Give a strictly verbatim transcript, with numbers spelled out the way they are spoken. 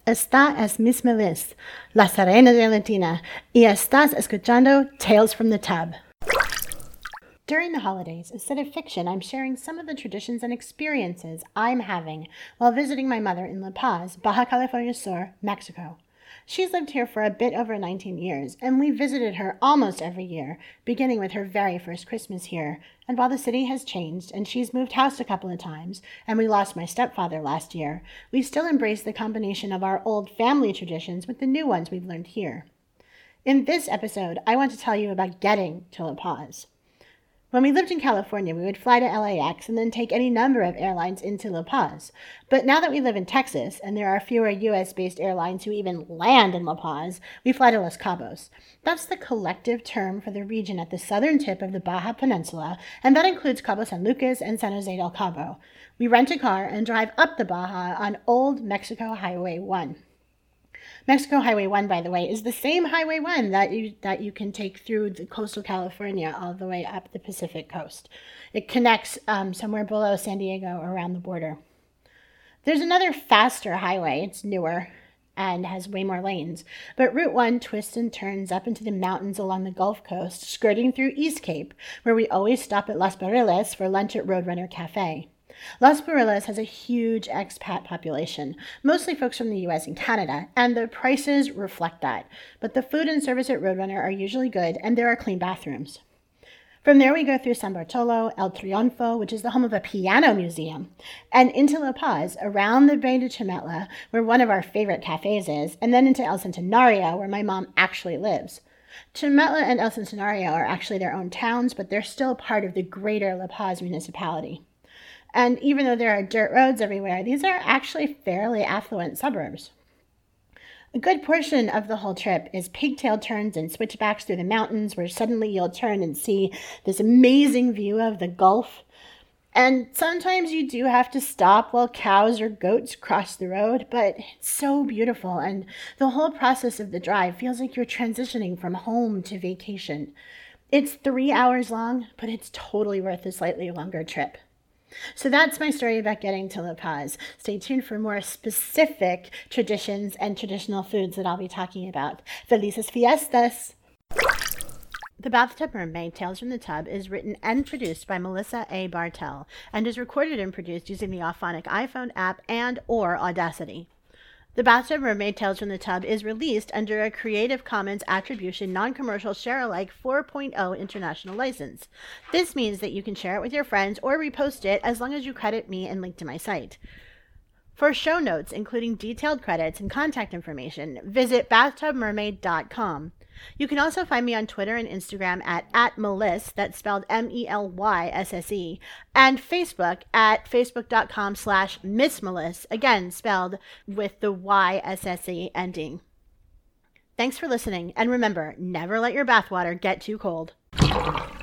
Esta es Miss Meliss, la Sirena de Latina, y estás escuchando Tales from the Tub. During the holidays, instead of fiction, I'm sharing some of the traditions and experiences I'm having while visiting my mother in La Paz, Baja California Sur, Mexico. She's lived here for a bit over nineteen years, and we visited her almost every year, beginning with her very first Christmas here. And while the city has changed, and she's moved house a couple of times, and we lost my stepfather last year, we still embrace the combination of our old family traditions with the new ones we've learned here. In this episode, I want to tell you about getting to La Paz. When we lived in California, we would fly to L A X and then take any number of airlines into La Paz. But now that we live in Texas, and there are fewer U S-based airlines who even land in La Paz, we fly to Los Cabos. That's the collective term for the region at the southern tip of the Baja Peninsula, and that includes Cabo San Lucas and San Jose del Cabo. We rent a car and drive up the Baja on Old Mexico Highway one. Mexico Highway one, by the way, is the same Highway one that you that you can take through the coastal California all the way up the Pacific coast. It connects um, somewhere below San Diego around the border. There's another faster highway. It's newer and has way more lanes. But Route one twists and turns up into the mountains along the Gulf Coast, skirting through East Cape, where we always stop at Las Barriles for lunch at Roadrunner Cafe. Las Barriles has a huge expat population, mostly folks from the U S and Canada, and the prices reflect that. But the food and service at Roadrunner are usually good, and there are clean bathrooms. From there we go through San Bartolo, El Triunfo, which is the home of a piano museum, and into La Paz, around the Bay de Chimetla, where one of our favorite cafes is, and then into El Centenario, where my mom actually lives. Chimetla and El Centenario are actually their own towns, but they're still part of the greater La Paz municipality. And even though there are dirt roads everywhere, these are actually fairly affluent suburbs. A good portion of the whole trip is pigtail turns and switchbacks through the mountains where suddenly you'll turn and see this amazing view of the Gulf. And sometimes you do have to stop while cows or goats cross the road, but it's so beautiful, and the whole process of the drive feels like you're transitioning from home to vacation. It's three hours long, but it's totally worth a slightly longer trip. So that's my story about getting to La Paz. Stay tuned for more specific traditions and traditional foods that I'll be talking about. Felices fiestas! The Bathtub Mermaid, Tales from the Tub, is written and produced by Melissa A. Bartell and is recorded and produced using the Auphonic iPhone app and or Audacity. The Bathtub Mermaid Tales from the Tub is released under a Creative Commons Attribution Non-Commercial Share-alike four point oh international license. This means that you can share it with your friends or repost it as long as you credit me and link to my site. For show notes, including detailed credits and contact information, visit bathtub mermaid dot com. You can also find me on Twitter and Instagram at, at Meliss, that's spelled M E L Y S S E, and Facebook at facebook.com slash Miss Meliss, again spelled with the Y S S E ending. Thanks for listening, and remember, never let your bathwater get too cold.